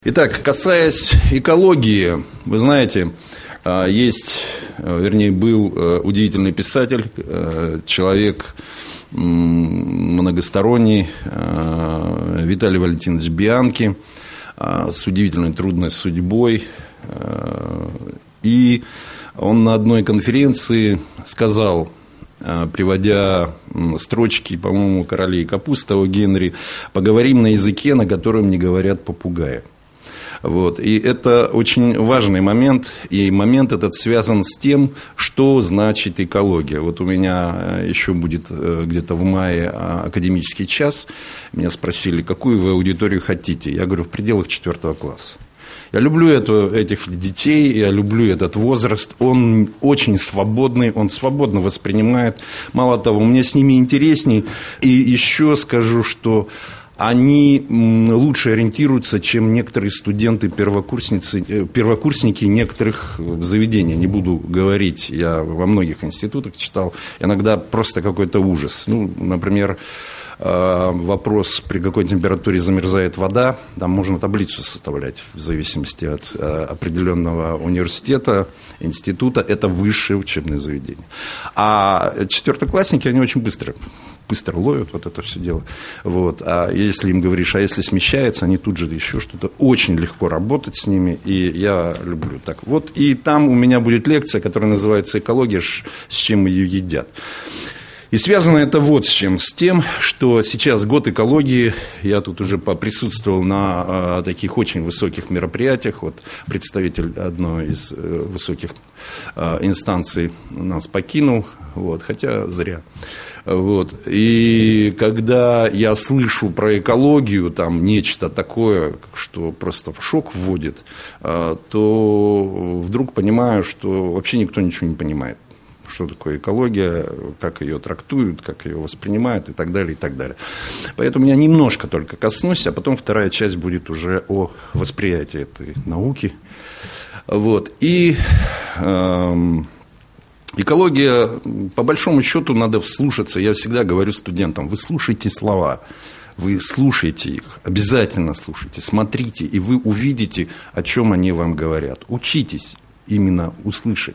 Итак, касаясь экологии, вы знаете, был удивительный писатель, человек многосторонний, Виталий Валентинович Бианки, с удивительной трудной судьбой. И он на одной конференции сказал, приводя строчки, по-моему, «Королей капуста» о Генри: «Поговорим на языке, на котором не говорят попугаи». Вот. И это очень важный момент, и момент этот связан с тем, что значит экология. Вот у меня еще будет где-то в мае академический час. Меня спросили, какую вы аудиторию хотите. Я говорю, в пределах 4 класса. Я люблю этих детей, я люблю этот возраст. Он очень свободный, он свободно воспринимает. Мало того, мне с ними интересней. И еще скажу, что они лучше ориентируются, чем некоторые студенты, первокурсники некоторых заведений. Не буду говорить, я во многих институтах читал, иногда просто какой-то ужас. Например, вопрос, при какой температуре замерзает вода, там можно таблицу составлять в зависимости от определенного университета, института. Это высшее учебное заведение. А четвертоклассники, они очень быстро ловят вот это все дело. Вот. А если им говоришь, а если смещается, они тут же еще что-то. Очень легко работать с ними, и я люблю так. Вот, и там у меня будет лекция, которая называется «Экология, с чем ее едят». И связано это вот с чем. С тем, что сейчас год экологии. Я тут уже поприсутствовал на таких очень высоких мероприятиях. Вот представитель одной из высоких инстанций нас покинул, вот, хотя зря. Вот. И когда я слышу про экологию, там нечто такое, что просто в шок вводит, то вдруг понимаю, что вообще никто ничего не понимает. Что такое экология, как ее трактуют, как ее воспринимают и так далее, и так далее. Поэтому я немножко только коснусь, а потом вторая часть будет уже о восприятии этой науки. Вот. И экология, по большому счету, надо вслушаться. Я всегда говорю студентам, вы слушайте слова, вы слушайте их, обязательно слушайте, смотрите, и вы увидите, о чем они вам говорят. Учитесь именно услышать.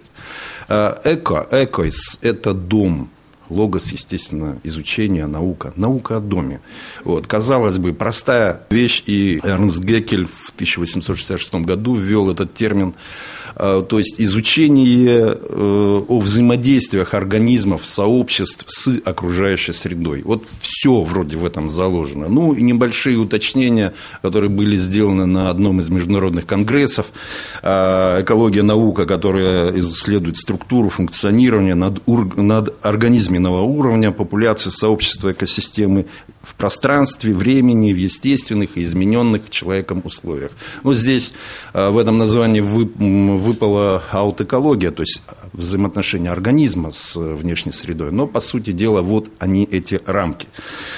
Экос – это дом. Логос, естественно, изучение, наука. Наука о доме. Вот. Казалось бы, простая вещь, и Эрнст Геккель в 1866 году ввел этот термин. То есть изучение о взаимодействиях организмов, сообществ с окружающей средой. Вот все вроде в этом заложено. Ну и небольшие уточнения, которые были сделаны на одном из международных конгрессов. Экология наука, которая исследует структуру функционирования над организменного уровня, популяции, сообщества, экосистемы в пространстве, времени, в естественных и измененных человеком условиях. Ну, здесь в этом названии выпала аутоэкология, то есть взаимоотношения организма с внешней средой. Но, по сути дела, вот они, эти рамки.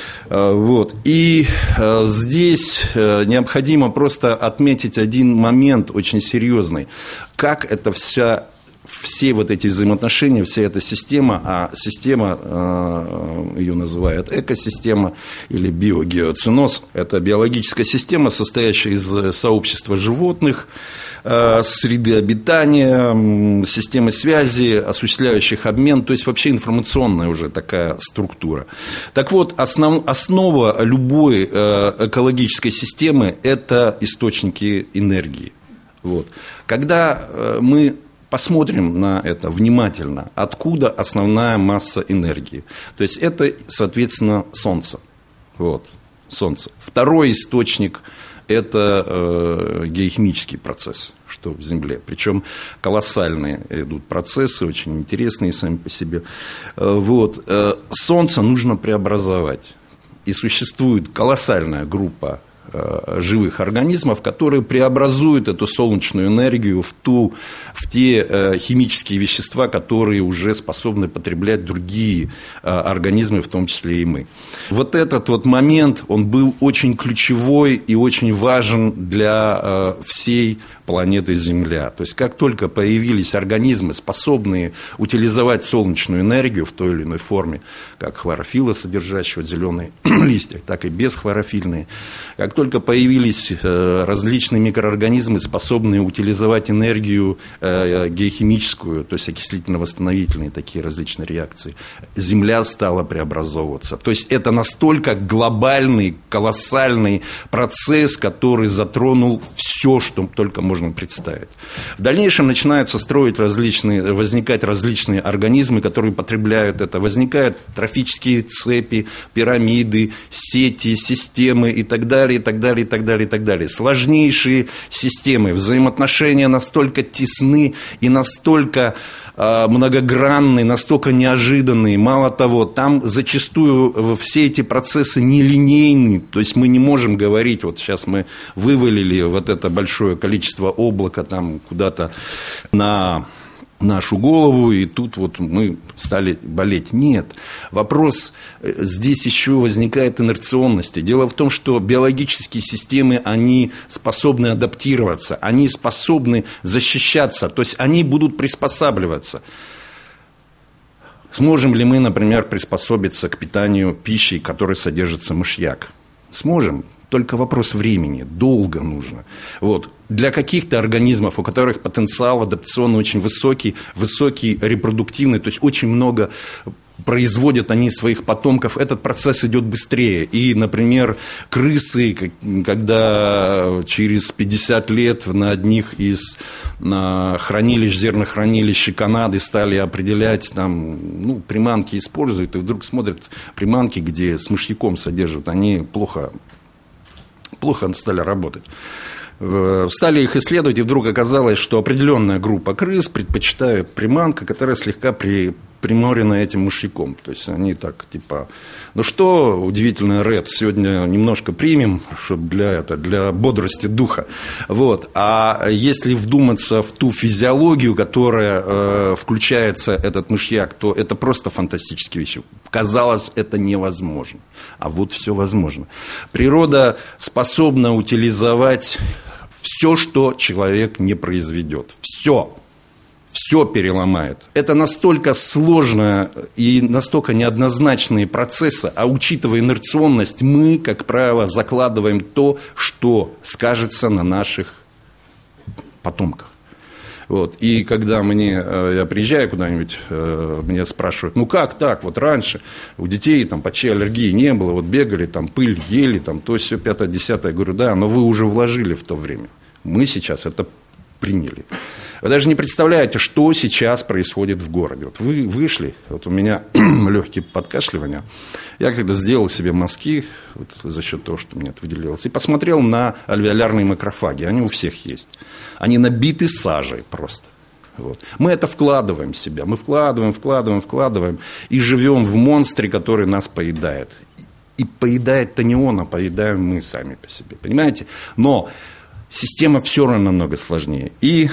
Вот. И здесь необходимо просто отметить один момент очень серьезный. Как это все вот эти взаимоотношения, вся эта система, а система, ее называют экосистема или биогеоценоз, это биологическая система, состоящая из сообщества животных, среды обитания, системы связи, осуществляющих обмен, то есть вообще информационная уже такая структура. Так вот, основа любой экологической системы – это источники энергии. Вот. Когда мы посмотрим на это внимательно, откуда основная масса энергии. То есть это, соответственно, Солнце. Вот, Солнце. Второй источник – это геохимический процесс, что в Земле. Причем колоссальные идут процессы, очень интересные сами по себе. Вот. Солнце нужно преобразовать. И существует колоссальная группа живых организмов, которые преобразуют эту солнечную энергию в те химические вещества, которые уже способны потреблять другие организмы, в том числе и мы. Вот этот вот момент, он был очень ключевой и очень важен для всей планеты Земля. То есть, как только появились организмы, способные утилизовать солнечную энергию в той или иной форме, как хлорофилла, содержащего зеленые листья, так и бесхлорофильные, как только появились различные микроорганизмы, способные утилизовать энергию геохимическую, то есть окислительно-восстановительные такие различные реакции, Земля стала преобразовываться. То есть это настолько глобальный, колоссальный процесс, который затронул все, что только можно представить. В дальнейшем начинают возникать различные организмы, которые потребляют это. Возникают трофические цепи, пирамиды, сети, системы и так далее, и так далее, и так далее, и так далее. Сложнейшие системы, взаимоотношения настолько тесны и настолько многогранные, настолько неожиданные. Мало того, там зачастую все эти процессы нелинейны. То есть мы не можем говорить, вот сейчас мы вывалили вот это большое количество облака там куда-то на нашу голову, и тут вот мы стали болеть. Нет. Вопрос здесь еще возникает инерционности. Дело в том, что биологические системы, они способны адаптироваться, они способны защищаться, то есть они будут приспосабливаться. Сможем ли мы, например, приспособиться к питанию пищей, в которой содержится мышьяк? Сможем. Только вопрос времени, долго нужно. Вот. Для каких-то организмов, у которых потенциал адаптационный очень высокий, репродуктивный, то есть очень много производят они своих потомков, этот процесс идет быстрее. И, например, крысы, когда через 50 лет на одних из зернохранилищ Канады стали определять, там, приманки используют, и вдруг смотрят приманки, где с мышьяком содержат, они плохо стали работать. Стали их исследовать, и вдруг оказалось, что определенная группа крыс предпочитает приманку, которая слегка приморена этим мышьяком. То есть они так, типа, ну что, удивительно, Ред, сегодня немножко примем, чтобы для бодрости духа. Вот. А если вдуматься в ту физиологию, которая включается этот мышьяк, то это просто фантастические вещи. Казалось, это невозможно. А вот все возможно. Природа способна утилизовать все, что человек не произведет. Все переломает. Это настолько сложно и настолько неоднозначные процессы, а учитывая инерционность, мы, как правило, закладываем то, что скажется на наших потомках. Вот. И когда я приезжаю куда-нибудь, меня спрашивают, ну как так, вот раньше у детей там почти аллергии не было, вот бегали, там пыль ели, там то все 5-10, я говорю, да, но вы уже вложили в то время, мы сейчас это приняли. Вы даже не представляете, что сейчас происходит в городе. Вот вы вышли, вот у меня легкие подкашливания, я когда сделал себе мазки, вот за счет того, что мне это выделилось, и посмотрел на альвеолярные макрофаги, они у всех есть. Они набиты сажей просто. Вот. Мы это вкладываем в себя, мы вкладываем, и живем в монстре, который нас поедает. И поедает-то не он, а поедаем мы сами по себе, понимаете? Но система все равно намного сложнее. И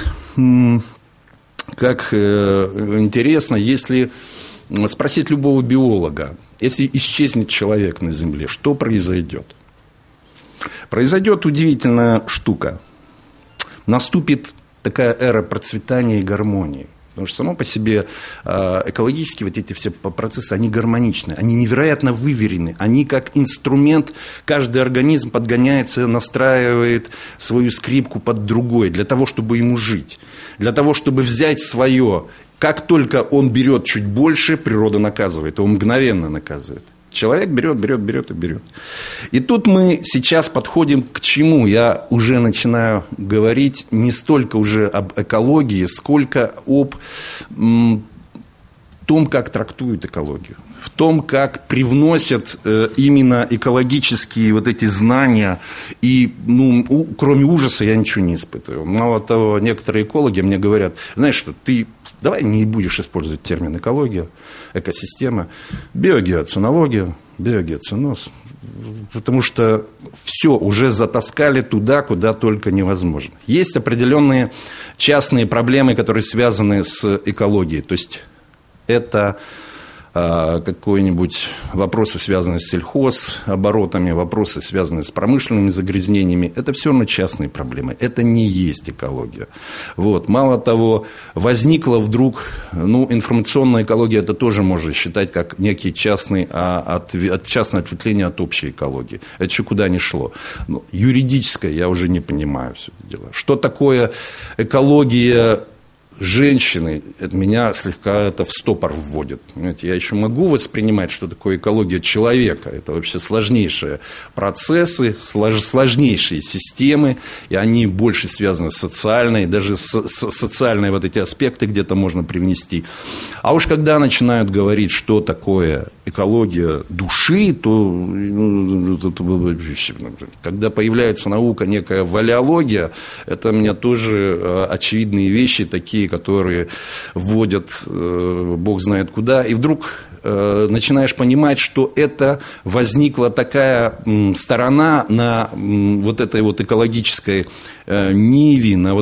как интересно, если спросить любого биолога, если исчезнет человек на Земле, что произойдет? Произойдет удивительная штука. Наступит такая эра процветания и гармонии. Потому что само по себе экологические вот эти все процессы, они гармоничны, они невероятно выверены, они как инструмент, каждый организм подгоняется, настраивает свою скрипку под другой, для того, чтобы ему жить, для того, чтобы взять свое. Как только он берет чуть больше, природа наказывает, он мгновенно наказывает. Человек берет и берет. И тут мы сейчас подходим к чему? Я уже начинаю говорить не столько уже об экологии, сколько об том, как трактуют экологию. В том, как привносят именно экологические вот эти знания. И, кроме ужаса я ничего не испытываю. Мало того, некоторые экологи мне говорят, знаешь что, ты давай не будешь использовать термин экология, экосистема, биогеоценология, биогеоценоз. Потому что все уже затаскали туда, куда только невозможно. Есть определенные частные проблемы, которые связаны с экологией. То есть это какие-нибудь вопросы, связанные с сельхозоборотами, вопросы, связанные с промышленными загрязнениями. Это все равно частные проблемы. Это не есть экология. Вот. Мало того, возникла вдруг, информационная экология, это тоже можно считать как некий частное ответвление от общей экологии. Это еще куда ни шло. Но юридическое я уже не понимаю все это дело. Что такое экология женщины, меня слегка это в стопор вводит. Понимаете, я еще могу воспринимать, что такое экология человека. Это вообще сложнейшие процессы, сложнейшие системы, и они больше связаны с социальной, даже социальные вот эти аспекты где-то можно привнести. А уж когда начинают говорить, что такое экология души, то когда появляется наука, некая валеология, это у меня тоже очевидные вещи такие, которые вводят бог знает куда, и вдруг начинаешь понимать, что это возникла такая сторона на вот этой вот экологической ниве, на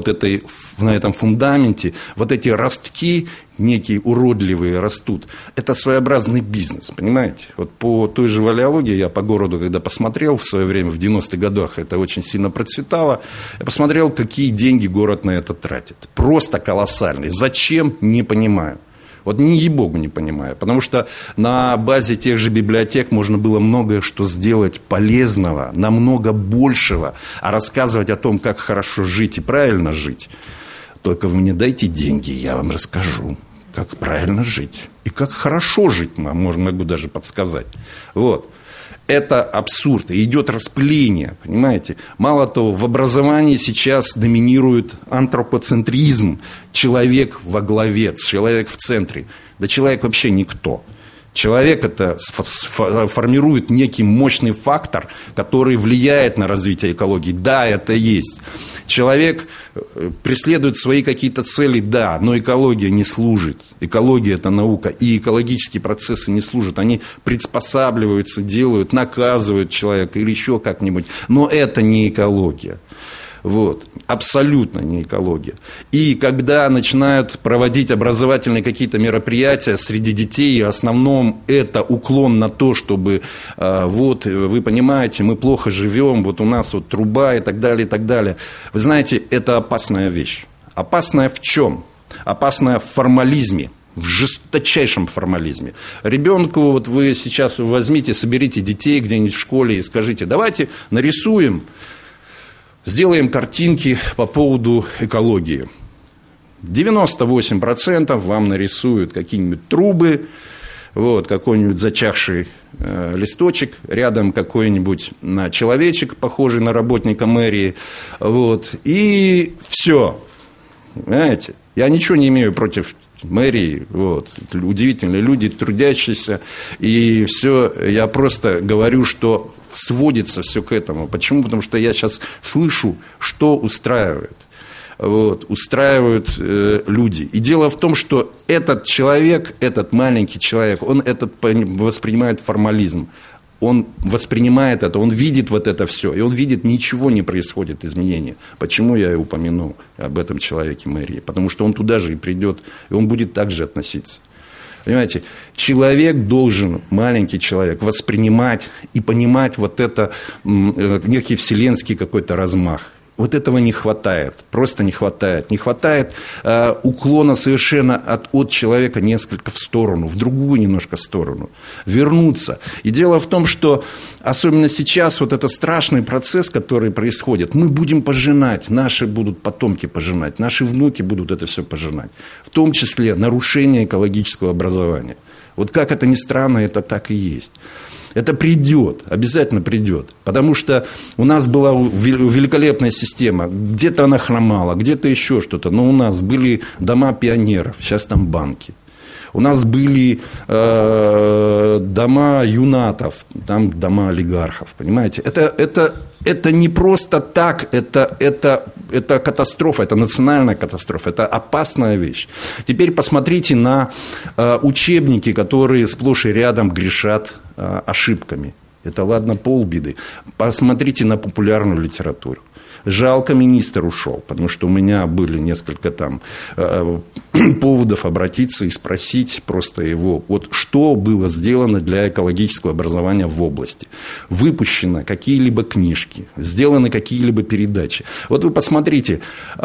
этом фундаменте, вот эти ростки некие уродливые растут. Это своеобразный бизнес, понимаете? Вот по той же валеологии я по городу, когда посмотрел в свое время, в 90-х годах это очень сильно процветало, я посмотрел, какие деньги город на это тратит. Просто колоссальные. Зачем? Не понимаю. Вот ни ей-богу не понимаю. Потому что на базе тех же библиотек можно было многое что сделать полезного, намного большего. А рассказывать о том, как хорошо жить и правильно жить, только вы мне дайте деньги, я вам расскажу, как правильно жить. И как хорошо жить, могу даже подсказать. Вот. Это абсурд. И идет распыление, понимаете? Мало того, в образовании сейчас доминирует антропоцентризм. Человек во главе, человек в центре. Да человек вообще никто. Человек это формирует некий мощный фактор, который влияет на развитие экологии. Да, это есть. Человек преследует свои какие-то цели, да, но экология не служит. Экология – это наука, и экологические процессы не служат. Они приспосабливаются, делают, наказывают человека или еще как-нибудь. Но это не экология. Вот. Абсолютно не экология. И когда начинают проводить образовательные какие-то мероприятия среди детей, в основном это уклон на то, чтобы вот, вы понимаете, мы плохо живем, вот у нас вот труба и так далее, и так далее. Вы знаете, это опасная вещь. Опасная в чем? Опасная в формализме. В жесточайшем формализме. Ребенку, вот вы сейчас возьмите, соберите детей где-нибудь в школе и скажите, давайте нарисуем, сделаем картинки по поводу экологии. 98% вам нарисуют какие-нибудь трубы, вот, какой-нибудь зачахший листочек, рядом какой-нибудь человечек, похожий на работника мэрии, вот, и все. Понимаете? Я ничего не имею против мэрии, вот, удивительные люди, трудящиеся, и все, я просто говорю, что сводится все к этому. Почему? Потому что я сейчас слышу, что устраивает. Вот, устраивают люди. И дело в том, что этот человек, этот маленький человек, он воспринимает формализм. Он воспринимает это, он видит вот это все, и он видит, ничего не происходит, изменения. Почему я и упомянул об этом человеке мэрии? Потому что он туда же и придет, и он будет так же относиться. Понимаете, человек должен, маленький человек, воспринимать и понимать вот это, некий вселенский какой-то размах. Вот этого не хватает, просто не хватает. Не хватает уклона совершенно от человека несколько в сторону, в другую немножко сторону. Вернуться. И дело в том, что особенно сейчас вот это страшный процесс, который происходит, мы будем пожинать, наши будут потомки пожинать, наши внуки будут это все пожинать. В том числе нарушение экологического образования. Вот как это ни странно, это так и есть. Это придет, обязательно придет. Потому что у нас была великолепная система. Где-то она хромала, где-то еще что-то. Но у нас были дома пионеров, сейчас там банки. У нас были дома юнатов, там дома олигархов. Понимаете? Это не просто так, это катастрофа, это национальная катастрофа, это опасная вещь. Теперь посмотрите на учебники, которые сплошь и рядом грешат ошибками. Это ладно полбеды. Посмотрите на популярную литературу. Жалко, министр ушел, потому что у меня были несколько там поводов обратиться и спросить просто его, вот что было сделано для экологического образования в области. Выпущены какие-либо книжки, сделаны какие-либо передачи. Вот вы посмотрите,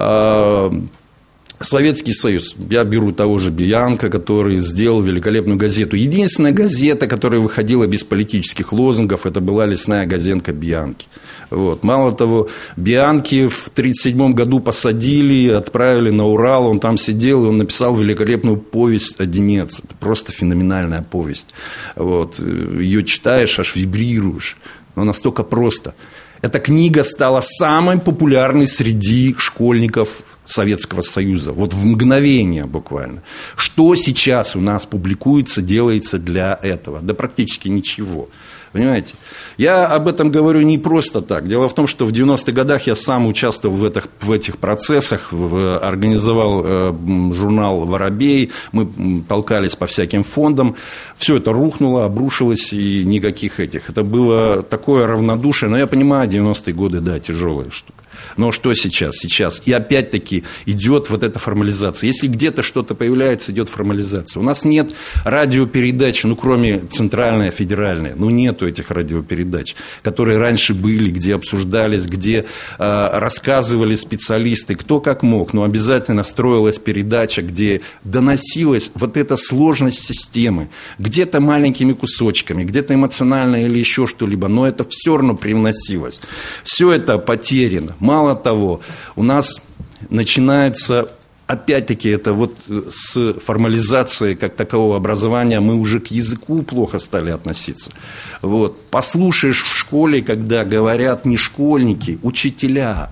Советский Союз. Я беру того же Бианко, который сделал великолепную газету. Единственная газета, которая выходила без политических лозунгов, это была лесная газетка Бианки. Вот. Мало того, Бианки в 1937 году посадили, отправили на Урал, он там сидел, и он написал великолепную повесть «Одинец». Это просто феноменальная повесть. Вот. Ее читаешь, аж вибрируешь. Но настолько просто. Эта книга стала самой популярной среди школьников Советского Союза. Вот в мгновение буквально. Что сейчас у нас публикуется, делается для этого? Да практически ничего. Понимаете? Я об этом говорю не просто так. Дело в том, что в 90-х годах я сам участвовал в этих процессах, организовал журнал «Воробей», мы толкались по всяким фондам. Все это рухнуло, обрушилось, и никаких этих. Это было такое равнодушие. Но я понимаю, 90-е годы, да, тяжелая штука. Но что сейчас? Сейчас. И опять-таки идет вот эта формализация. Если где-то что-то появляется, идет формализация. У нас нет радиопередач, ну, кроме центральной, федеральной. Ну, нету этих радиопередач, которые раньше были, где обсуждались, где рассказывали специалисты, кто как мог. Но обязательно строилась передача, где доносилась вот эта сложность системы. Где-то маленькими кусочками, где-то эмоционально или еще что-либо. Но это все равно привносилось. Все это потеряно. Мало того, у нас начинается, опять-таки, это вот с формализацией как такового образования, мы уже к языку плохо стали относиться. Вот. Послушаешь в школе, когда говорят не школьники, учителя.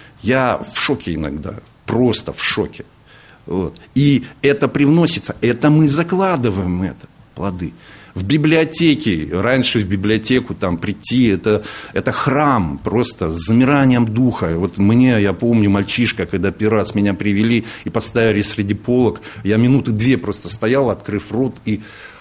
Я в шоке иногда, просто в шоке. Вот. И это привносится, это мы закладываем, это плоды. В библиотеке, раньше в библиотеку там прийти, это храм просто с замиранием духа. Вот мне, я помню, мальчишка, когда первый раз меня привели и поставили среди полок, я минуты 2 просто стоял, открыв рот, и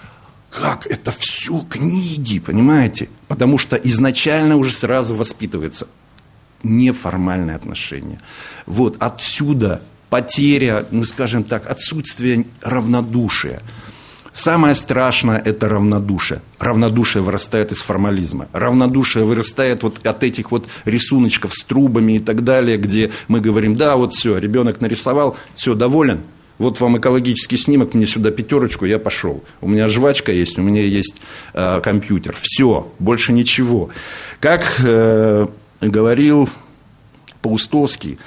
как это все книги, понимаете? Потому что изначально уже сразу воспитывается неформальное отношение. Вот отсюда потеря, ну скажем так, отсутствие равнодушия. Самое страшное – это равнодушие. Равнодушие вырастает из формализма. Равнодушие вырастает вот от этих вот рисуночков с трубами и так далее, где мы говорим, да, вот все, ребенок нарисовал, все, доволен. Вот вам экологический снимок, мне сюда 5, я пошел. У меня жвачка есть, у меня есть компьютер. Все, больше ничего. Как говорил Паустовский,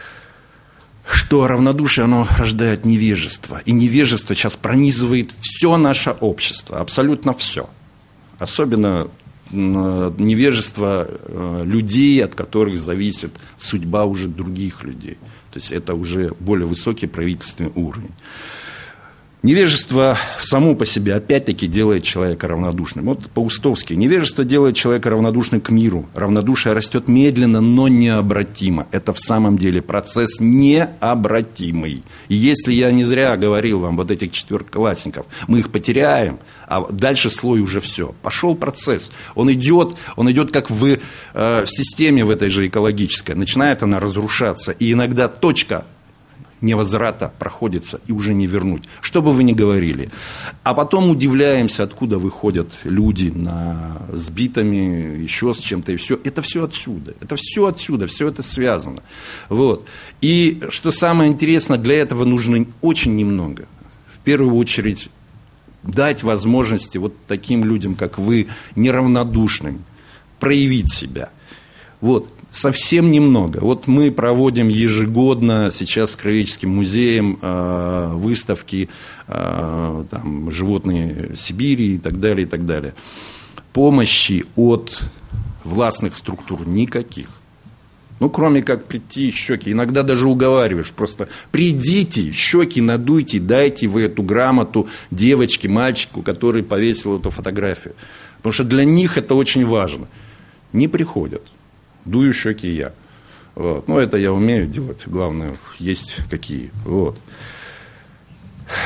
что равнодушие, оно рождает невежество. И невежество сейчас пронизывает все наше общество, абсолютно все. Особенно невежество людей, от которых зависит судьба уже других людей. То есть это уже более высокий правительственный уровень. Невежество само по себе, опять-таки, делает человека равнодушным. Вот Паустовский. Невежество делает человека равнодушным к миру. Равнодушие растет медленно, но необратимо. Это в самом деле процесс необратимый. И если я не зря говорил вам вот этих 4-классников, мы их потеряем, а дальше слой уже все. Пошел процесс. Он идет как в системе в этой же экологической. Начинает она разрушаться. И иногда точка невозврата проходится и уже не вернуть. Что бы вы ни говорили. А потом удивляемся, откуда выходят люди с битами, еще с чем-то. И все. Это все отсюда. Это все отсюда. Все это связано. Вот. И что самое интересное, для этого нужно очень немного. В первую очередь дать возможности вот таким людям, как вы, неравнодушным, проявить себя. Вот. Совсем немного. Вот мы проводим ежегодно сейчас с Краеведческим музеем выставки там, «Животные Сибири» и так далее, и так далее. Помощи от властных структур никаких. Ну, кроме как прийти, щеки. Иногда даже уговариваешь. Просто придите, щеки надуйте, дайте вы эту грамоту девочке, мальчику, который повесил эту фотографию. Потому что для них это очень важно. Не приходят. Дую щеки я. Вот. Ну, это я умею делать. Главное, есть какие. Вот.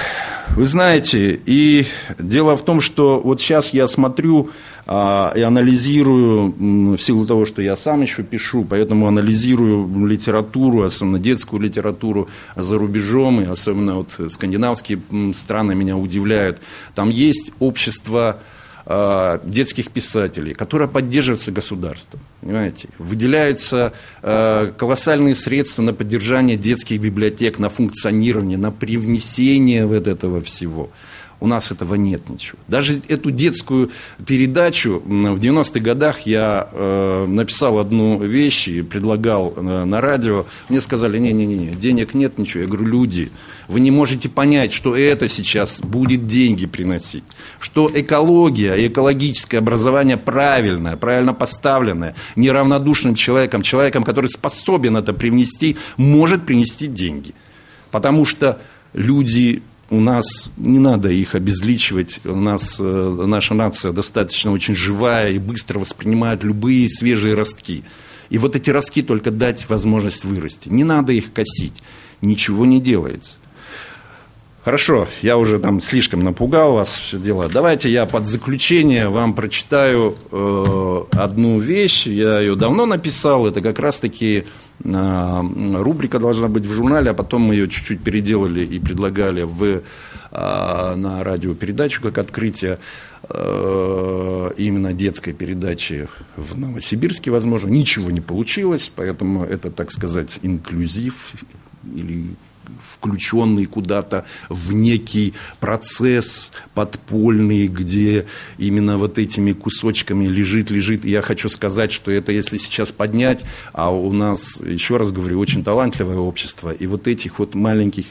Вы знаете, и дело в том, что вот сейчас я смотрю и анализирую, в силу того, что я сам еще пишу, поэтому анализирую литературу, особенно детскую литературу за рубежом, и особенно вот скандинавские страны меня удивляют. Там есть общество детских писателей, которое поддерживается государством. Понимаете? Выделяются колоссальные средства на поддержание детских библиотек, на функционирование, на привнесение вот этого всего. У нас этого нет ничего. Даже эту детскую передачу в 90-х годах я написал одну вещь и предлагал на радио. Мне сказали, не-не-не, денег нет, ничего. Я говорю, люди, вы не можете понять, что это сейчас будет деньги приносить. Что экология и экологическое образование правильное, правильно поставленное, неравнодушным человеком, который способен это привнести, может принести деньги. Потому что люди... У нас не надо их обезличивать, наша нация достаточно очень живая и быстро воспринимает любые свежие ростки. И вот эти ростки только дать возможность вырасти. Не надо их косить, ничего не делается. Хорошо, я уже там слишком напугал вас, все дело. Давайте я под заключение вам прочитаю одну вещь. Я ее давно написал, это как раз-таки... рубрика должна быть в журнале, а потом мы ее чуть-чуть переделали и предлагали на радиопередачу как открытие именно детской передачи в Новосибирске, возможно. Ничего не получилось, поэтому это, так сказать, инклюзив или включенный куда-то в некий процесс подпольный, где именно вот этими кусочками лежит. И я хочу сказать, что это если сейчас поднять, а у нас, еще раз говорю, очень талантливое общество, и вот этих вот маленьких,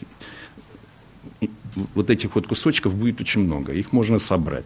вот этих вот кусочков будет очень много, их можно собрать.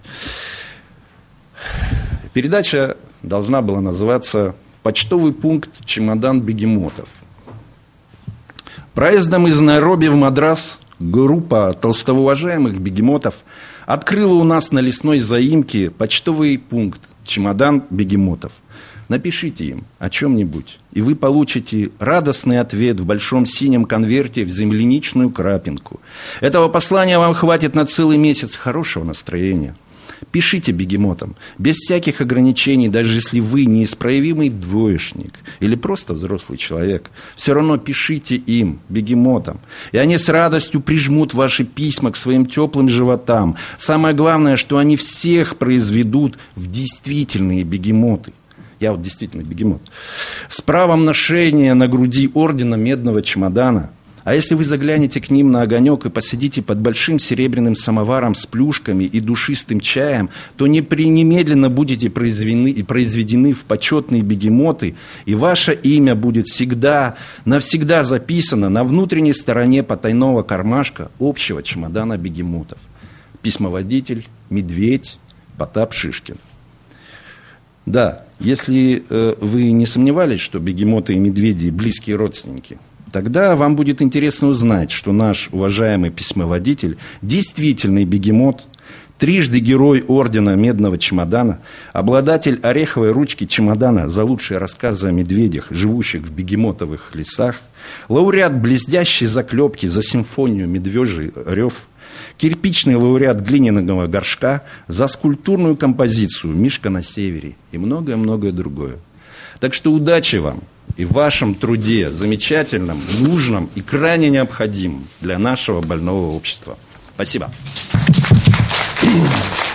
Передача должна была называться «Почтовый пункт чемодан бегемотов». Проездом из Найроби в Мадрас группа толстоуважаемых бегемотов открыла у нас на лесной заимке почтовый пункт «Чемодан бегемотов». Напишите им о чем-нибудь, и вы получите радостный ответ в большом синем конверте в земляничную крапинку. Этого послания вам хватит на целый месяц хорошего настроения. Пишите бегемотам, без всяких ограничений, даже если вы неисправимый двоечник или просто взрослый человек. Все равно пишите им, бегемотам, и они с радостью прижмут ваши письма к своим теплым животам. Самое главное, что они всех произведут в действительные бегемоты. Я вот действительно бегемот. С правом ношения на груди ордена Медного чемодана. А если вы заглянете к ним на огонек и посидите под большим серебряным самоваром с плюшками и душистым чаем, то немедленно будете произведены в почетные бегемоты, и ваше имя будет навсегда записано на внутренней стороне потайного кармашка общего чемодана бегемотов. Письмоводитель, медведь, Потап Шишкин. Да, если вы не сомневались, что бегемоты и медведи близкие родственники, тогда вам будет интересно узнать, что наш уважаемый письмоводитель действительный бегемот, трижды герой ордена Медного чемодана, обладатель ореховой ручки чемодана за лучшие рассказы о медведях, живущих в бегемотовых лесах, лауреат блестящей заклепки за симфонию «Медвежий рев», кирпичный лауреат глиняного горшка за скульптурную композицию «Мишка на севере» и многое-многое другое. Так что удачи вам и в вашем труде, замечательном, нужном и крайне необходимом для нашего больного общества. Спасибо.